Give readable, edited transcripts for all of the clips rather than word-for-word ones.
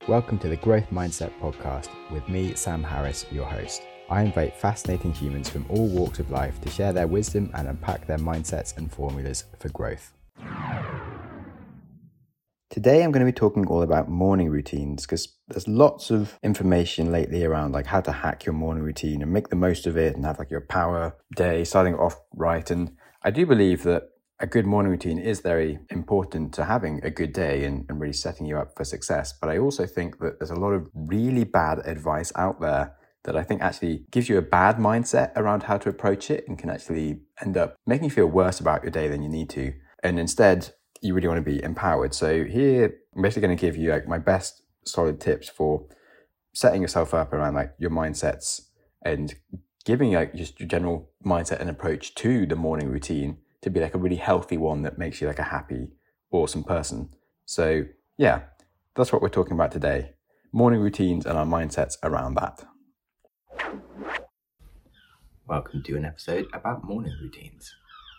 Welcome to the Growth Mindset Podcast with me, Sam Harris, your host. I invite fascinating humans from all walks of life to share their wisdom and unpack their mindsets and formulas for growth. Today I'm going to be talking all about morning routines because there's lots of information lately around like how to hack your morning routine and make the most of it and have like your power day starting off right. And I do believe that a good morning routine is very important to having a good day and really setting you up for success. But I also think that there's a lot of really bad advice out there that I think actually gives you a bad mindset around how to approach it and can actually end up making you feel worse about your day than you need to. And instead, you really want to be empowered. So here, I'm basically going to give you like my best solid tips for setting yourself up around like your mindsets and giving you like just your general mindset and approach to the morning routine to be like a really healthy one that makes you like a happy, awesome person. So yeah, that's what we're talking about today. Morning routines and our mindsets around that. Welcome to an episode about morning routines.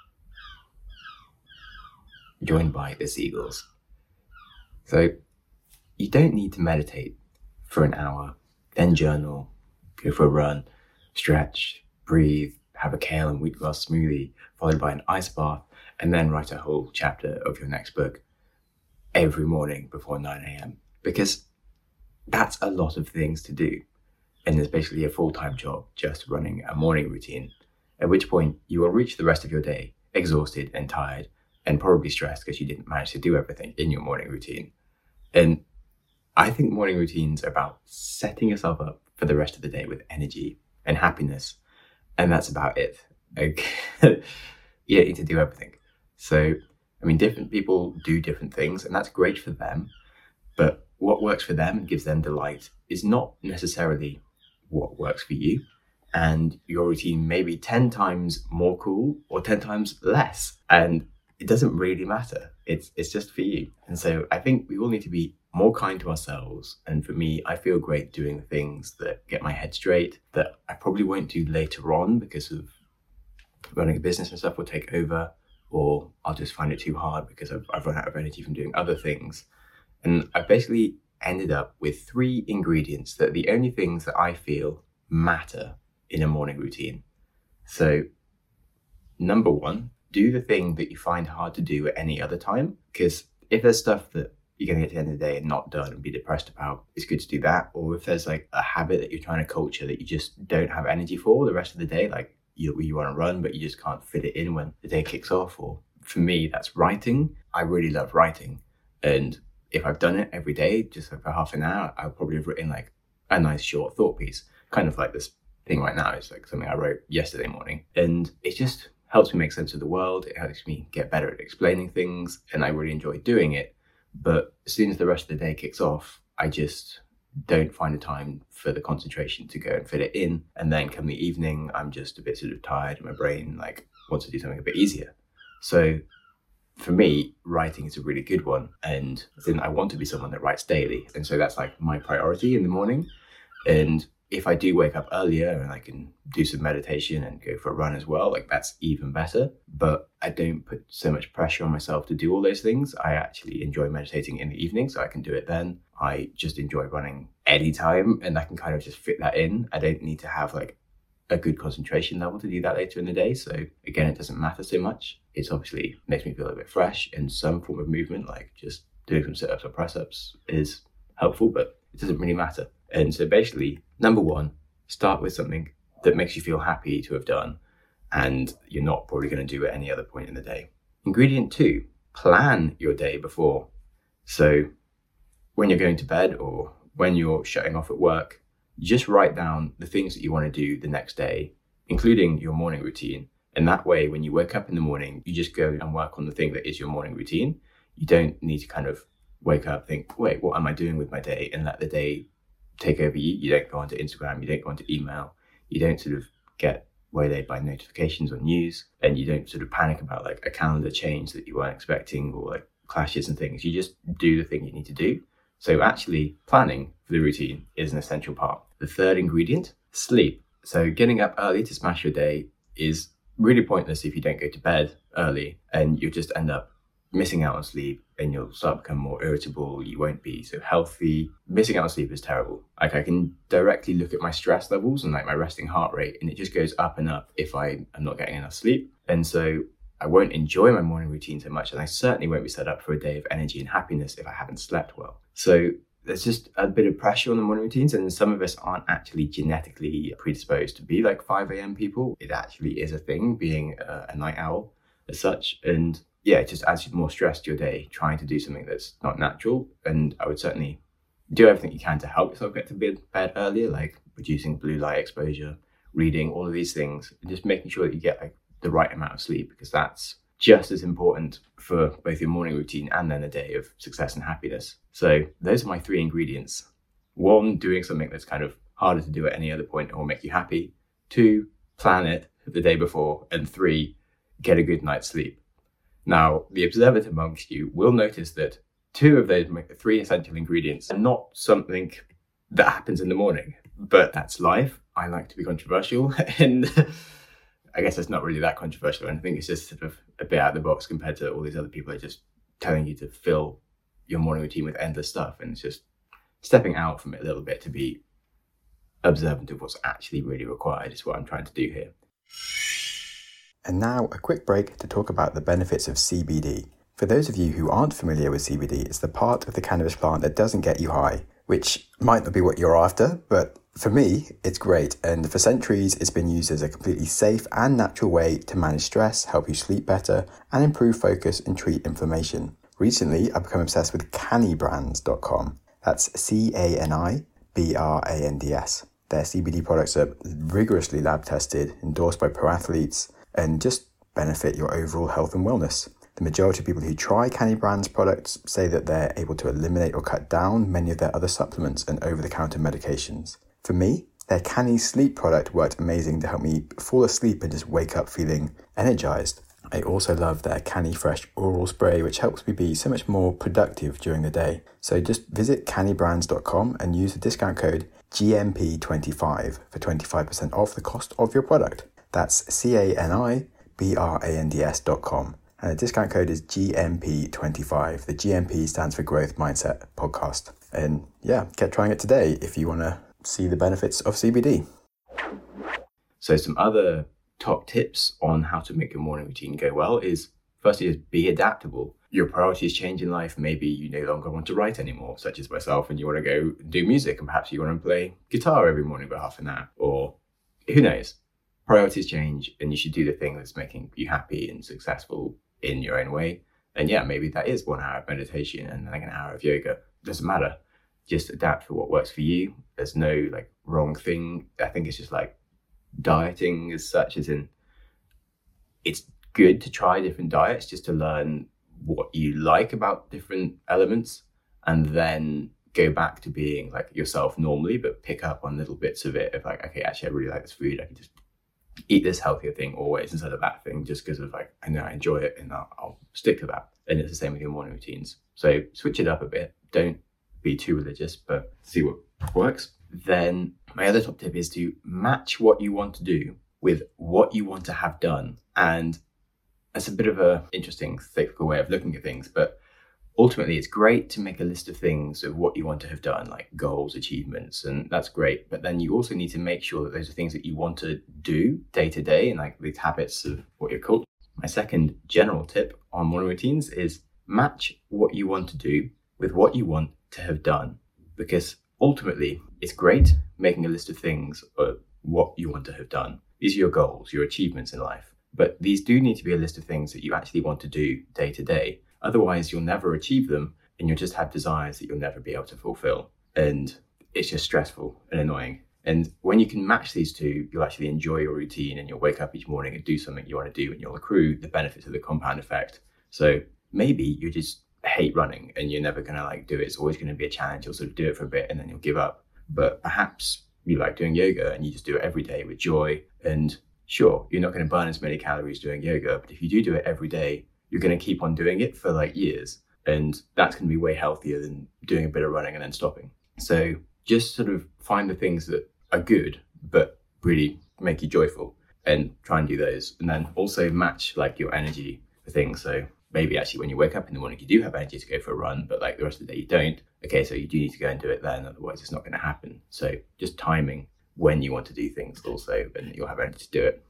Joined by the Seagulls. So you don't need to meditate for an hour, then journal, go for a run, stretch, breathe, have a kale and wheatgrass smoothie, followed by an ice bath, and then write a whole chapter of your next book every morning before 9 a.m. Because that's a lot of things to do. And there's basically a full-time job just running a morning routine, at which point you will reach the rest of your day exhausted and tired and probably stressed because you didn't manage to do everything in your morning routine. And I think morning routines are about setting yourself up for the rest of the day with energy and happiness. And that's about it. You don't need to do everything. So, I mean, different people do different things, and that's great for them. But what works for them and gives them delight is not necessarily what works for you. And your routine may be 10 times more cool or 10 times less. And it doesn't really matter. It's just for you. And so I think we all need to be more kind to ourselves. And for me, I feel great doing the things that get my head straight, that I probably won't do later on because of running a business and stuff will take over, or I'll just find it too hard because I've run out of energy from doing other things. And I basically ended up with 3 ingredients that are the only things that I feel matter in a morning routine. So number 1, do the thing that you find hard to do at any other time. Because if there's stuff that you're going to get to the end of the day and not done and be depressed about, it's good to do that. Or if there's like a habit that you're trying to culture that you just don't have energy for the rest of the day, like you want to run, but you just can't fit it in when the day kicks off. Or for me, that's writing. I really love writing. And if I've done it every day, just for half an hour, I'll probably have written like a nice short thought piece. Kind of like this thing right now is like something I wrote yesterday morning. And it just helps me make sense of the world. It helps me get better at explaining things, and I really enjoy doing it. But as soon as the rest of the day kicks off, I just don't find the time for the concentration to go and fit it in. And then come the evening, I'm just a bit sort of tired and my brain like wants to do something a bit easier. So for me, writing is a really good one. And then I want to be someone that writes daily. And so that's like my priority in the morning. And if I do wake up earlier and I can do some meditation and go for a run as well, like that's even better. But I don't put so much pressure on myself to do all those things. I actually enjoy meditating in the evening, so I can do it then. I just enjoy running anytime, and I can kind of just fit that in. I don't need to have like a good concentration level to do that later in the day. So again, it doesn't matter so much. It's obviously makes me feel a bit fresh, and some form of movement, like just doing some sit-ups or press-ups, is helpful, but it doesn't really matter. And so basically, number 1, start with something that makes you feel happy to have done, and you're not probably going to do at any other point in the day. Ingredient 2, plan your day before. So when you're going to bed or when you're shutting off at work, just write down the things that you want to do the next day, including your morning routine. And that way, when you wake up in the morning, you just go and work on the thing that is your morning routine. You don't need to kind of wake up, think, wait, what am I doing with my day? And let the day take over you. You don't go onto Instagram, you don't go onto email, you don't sort of get waylaid by notifications or news, and you don't sort of panic about like a calendar change that you weren't expecting or like clashes and things. You just do the thing you need to do. So actually planning for the routine is an essential part. The 3rd ingredient, sleep. So getting up early to smash your day is really pointless if you don't go to bed early, and you just end up missing out on sleep and you'll start becoming more irritable. You won't be so healthy. Missing out on sleep is terrible. Like, I can directly look at my stress levels and like my resting heart rate, and it just goes up and up if I am not getting enough sleep. And so I won't enjoy my morning routine so much, and I certainly won't be set up for a day of energy and happiness if I haven't slept well. So there's just a bit of pressure on the morning routines, and some of us aren't actually genetically predisposed to be like 5 a.m. people. It actually is a thing, being a night owl as such. And yeah, it just adds more stress to your day trying to do something that's not natural. And I would certainly do everything you can to help yourself get to bed earlier, like reducing blue light exposure, reading, all of these things, and just making sure that you get like the right amount of sleep, because that's just as important for both your morning routine and then a day of success and happiness. So those are my 3 ingredients. 1, doing something that's kind of harder to do at any other point and will make you happy. 2, plan it the day before. And 3, get a good night's sleep. Now, the observant amongst you will notice that 2 of those 3 essential ingredients are not something that happens in the morning, but that's life. I like to be controversial, and I guess it's not really that controversial. And I think it's just sort of a bit out of the box compared to all these other people who are just telling you to fill your morning routine with endless stuff. And it's just stepping out from it a little bit to be observant of what's actually really required is what I'm trying to do here. And now a quick break to talk about the benefits of CBD. For those of you who aren't familiar with CBD, it's the part of the cannabis plant that doesn't get you high, which might not be what you're after, but for me, it's great. And for centuries, it's been used as a completely safe and natural way to manage stress, help you sleep better, and improve focus and treat inflammation. Recently, I've become obsessed with canibrands.com. That's CANIBRANDS. Their CBD products are rigorously lab tested, endorsed by pro athletes, and just benefit your overall health and wellness. The majority of people who try Canny Brands products say that they're able to eliminate or cut down many of their other supplements and over-the-counter medications. For me, their Canny Sleep product worked amazing to help me fall asleep and just wake up feeling energized. I also love their Canny Fresh oral spray, which helps me be so much more productive during the day. So just visit cannybrands.com and use the discount code GMP25 for 25% off the cost of your product. That's CANIBRANDS.com. And the discount code is GMP25. The GMP stands for Growth Mindset Podcast. And yeah, get trying it today if you want to see the benefits of CBD. So some other top tips on how to make your morning routine go well is, firstly, is be adaptable. Your priorities change in life. Maybe you no longer want to write anymore, such as myself, and you want to go do music, and perhaps you want to play guitar every morning for half an hour, or who knows. Priorities change, and you should do the thing that's making you happy and successful in your own way. And yeah, maybe that is 1 hour of meditation and like an hour of yoga. Doesn't matter. Just adapt for what works for you. There's no like wrong thing. I think it's just like dieting as such, as in it's good to try different diets just to learn what you like about different elements, and then go back to being like yourself normally, but pick up on little bits of it of like, okay, actually I really like this food. I can just eat this healthier thing always instead of that thing, just because of like, I know I enjoy it and I'll stick to that. And it's the same with your morning routines. So switch it up a bit. Don't be too religious, but see what works. Then my other top tip is to match what you want to do with what you want to have done. And that's a bit of a interesting cyclical way of looking at things, but ultimately it's great to make a list of things of what you want to have done, like goals, achievements, and that's great. But then you also need to make sure that those are things that you want to do day to day, and like these habits of what you're called. My second general tip on morning routines is match what you want to do with what you want to have done, because ultimately it's great making a list of things of what you want to have done. These are your goals, your achievements in life, but these do need to be a list of things that you actually want to do day to day. Otherwise, you'll never achieve them, and you'll just have desires that you'll never be able to fulfill. And it's just stressful and annoying. And when you can match these two, you'll actually enjoy your routine, and you'll wake up each morning and do something you want to do, and you'll accrue the benefits of the compound effect. So maybe you just hate running and you're never going to like do it. It's always going to be a challenge. You'll sort of do it for a bit and then you'll give up. But perhaps you like doing yoga and you just do it every day with joy. And sure, you're not going to burn as many calories doing yoga, but if you do it every day, you're going to keep on doing it for like years. And that's going to be way healthier than doing a bit of running and then stopping. So just sort of find the things that are good, but really make you joyful, and try and do those. And then also match like your energy for things. So maybe actually when you wake up in the morning, you do have energy to go for a run, but like the rest of the day you don't. Okay, so you do need to go and do it then, otherwise it's not going to happen. So just timing when you want to do things also, and you'll have energy to do it.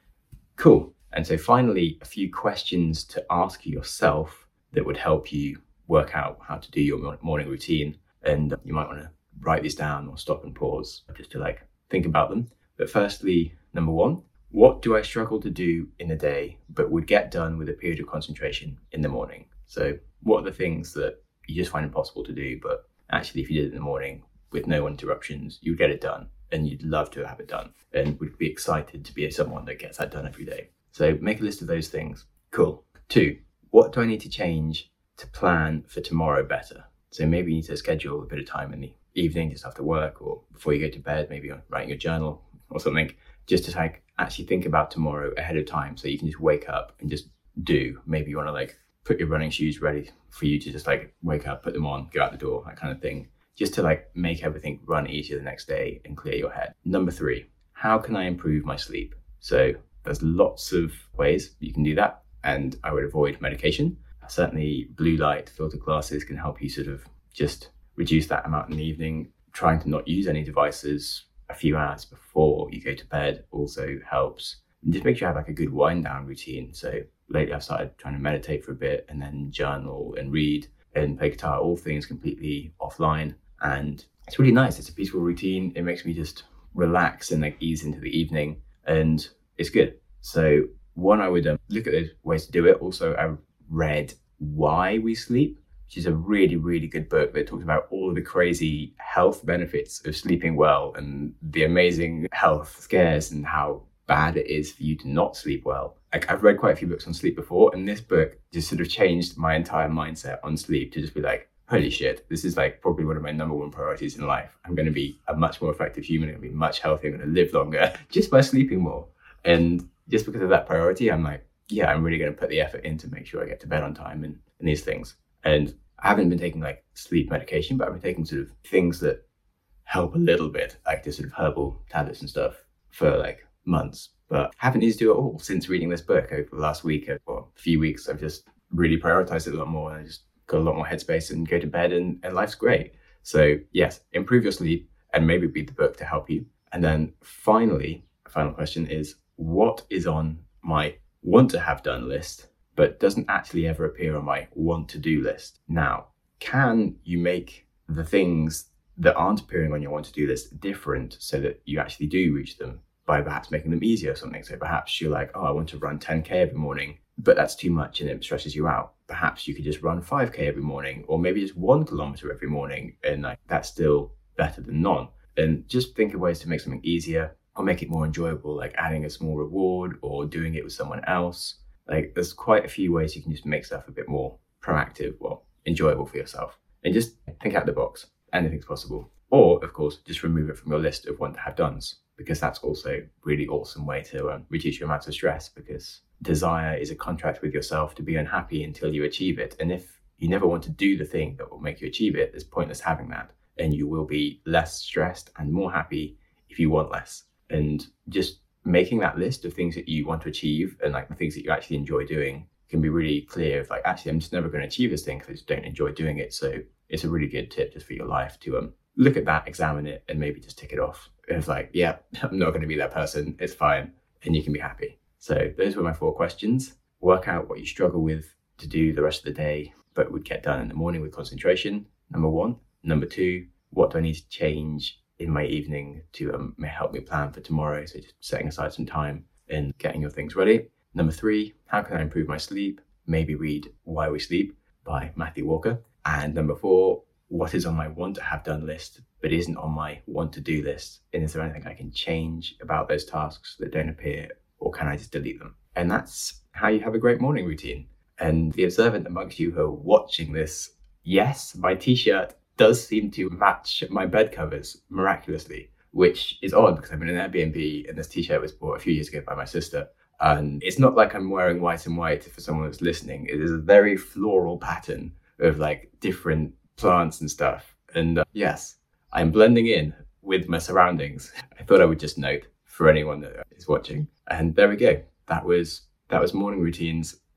Cool. And so finally, a few questions to ask yourself that would help you work out how to do your morning routine. And you might want to write these down or stop and pause just to like think about them. But firstly, number one, what do I struggle to do in a day but would get done with a period of concentration in the morning? So what are the things that you just find impossible to do, but actually if you did it in the morning with no interruptions, you'd get it done and you'd love to have it done and would be excited to be someone that gets that done every day. So make a list of those things. Cool. 2, what do I need to change to plan for tomorrow better? So maybe you need to schedule a bit of time in the evening just after work or before you go to bed, maybe on writing your journal or something, just to like actually think about tomorrow ahead of time so you can just wake up and just do. Maybe you want to like put your running shoes ready for you to just like wake up, put them on, go out the door, that kind of thing, just to like make everything run easier the next day and clear your head. Number 3, how can I improve my sleep? So there's lots of ways you can do that, and I would avoid medication. Certainly blue light filter glasses can help you sort of just reduce that amount in the evening. Trying to not use any devices a few hours before you go to bed also helps. And just make sure you have like a good wind down routine. So lately I've started trying to meditate for a bit and then journal and read and play guitar, all things completely offline. And it's really nice. It's a peaceful routine. It makes me just relax and like ease into the evening, and it's good. So one, I would look at those ways to do it. Also, I read Why We Sleep, which is a really, really good book that talks about all of the crazy health benefits of sleeping well and the amazing health scares and how bad it is for you to not sleep well. Like, I've read quite a few books on sleep before, and this book just sort of changed my entire mindset on sleep to just be like, holy shit, this is like probably one of my number one priorities in life. I'm going to be a much more effective human. I'm going to be much healthier. I'm going to live longer just by sleeping more. And just because of that priority, I'm like, yeah, I'm really going to put the effort in to make sure I get to bed on time and these things. And I haven't been taking like sleep medication, but I've been taking sort of things that help a little bit, like this sort of herbal tablets and stuff for like months. But I haven't needed to do it all since reading this book over the last week or a few weeks. I've just really prioritized it a lot more, and I just got a lot more headspace and go to bed, and life's great. So yes, improve your sleep and maybe read the book to help you. And then finally, a final question is, what is on my want to have done list, but doesn't actually ever appear on my want to do list? Now, can you make the things that aren't appearing on your want to do list different so that you actually do reach them by perhaps making them easier or something? So perhaps you're like, oh, I want to run 10K every morning, but that's too much and it stresses you out. Perhaps you could just run 5K every morning, or maybe just 1 kilometer every morning, and like that's still better than none. And just think of ways to make something easier or make it more enjoyable, like adding a small reward or doing it with someone else. Like there's quite a few ways you can just make stuff a bit more proactive, well, enjoyable for yourself. And just think out the box. Anything's possible. Or, of course, just remove it from your list of want to have dones, because that's also a really awesome way to reduce your amount of stress, because desire is a contract with yourself to be unhappy until you achieve it. And if you never want to do the thing that will make you achieve it, it's pointless having that. And you will be less stressed and more happy if you want less. And just making that list of things that you want to achieve and like the things that you actually enjoy doing can be really clear of like, actually, I'm just never going to achieve this thing because I just don't enjoy doing it. So it's a really good tip just for your life to look at that, examine it, and maybe just tick it off. It's like, yeah, I'm not going to be that person. It's fine. And you can be happy. So those were my 4 questions. Work out what you struggle with to do the rest of the day, but would get done in the morning with concentration. Number 1. Number 2, what do I need to change in my evening to help me plan for tomorrow? So just setting aside some time and getting your things ready. Number 3, how can I improve my sleep? Maybe read Why We Sleep by Matthew Walker. And number 4, what is on my want to have done list, but isn't on my want to do list? And is there anything I can change about those tasks that don't appear, or can I just delete them? And that's how you have a great morning routine. And the observant amongst you who are watching this, yes, my t-shirt does seem to match my bed covers miraculously, which is odd because I'm in an Airbnb and this t-shirt was bought a few years ago by my sister. And it's not like I'm wearing white and white for someone that's listening. It is a very floral pattern of like different plants and stuff. And yes, I'm blending in with my surroundings. I thought I would just note for anyone that is watching. And there we go. That was morning routines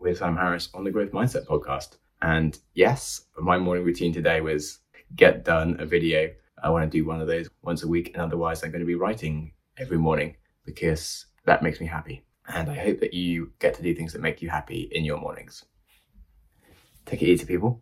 with Sam Harris on the Growth Mindset podcast. And yes, my morning routine today was get done a video. I want to do one of those once a week, and otherwise I'm going to be writing every morning because that makes me happy. And I hope that you get to do things that make you happy in your mornings. Take it easy, people.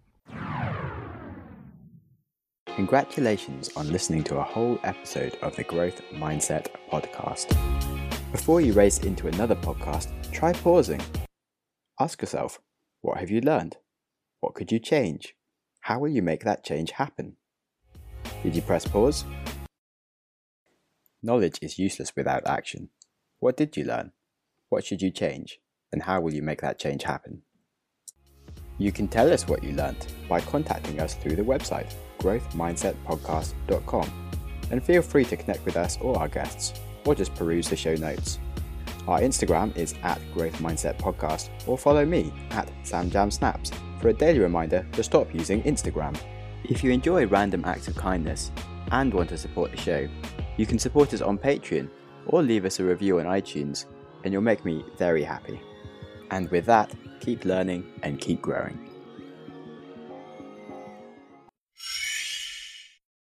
Congratulations on listening to a whole episode of the Growth Mindset podcast. Before you race into another podcast, try pausing. Ask yourself, what have you learned? What could you change? How will you make that change happen? Did you press pause? Knowledge is useless without action. What did you learn? What should you change? And how will you make that change happen? You can tell us what you learned by contacting us through the website, growthmindsetpodcast.com, and feel free to connect with us or our guests, or just peruse the show notes. Our Instagram is @growthmindsetpodcast, or follow me @SamJamSnaps for a daily reminder to stop using Instagram. If you enjoy random acts of kindness and want to support the show, you can support us on Patreon or leave us a review on iTunes, and you'll make me very happy. And with that, keep learning and keep growing.